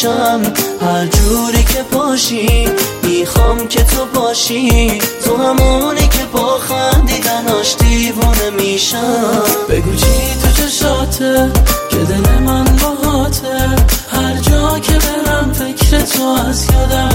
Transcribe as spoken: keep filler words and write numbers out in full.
میشم هر جوری که باشی، میخوام که تو باشی، تو همونی که با خندیدناش دیوونه میشم. بگو چی تو چشاته که دل من باهاته، هر جا که برم فکر تو از یادم